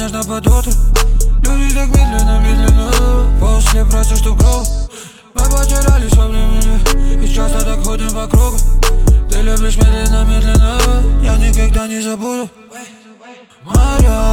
нежно под утро. Люди так медленно, медленно. После просто что круг. Мы потерялись во времени и часто так ходим по кругу. Ты любишь медленно, медленно. Я никогда не забуду. Моя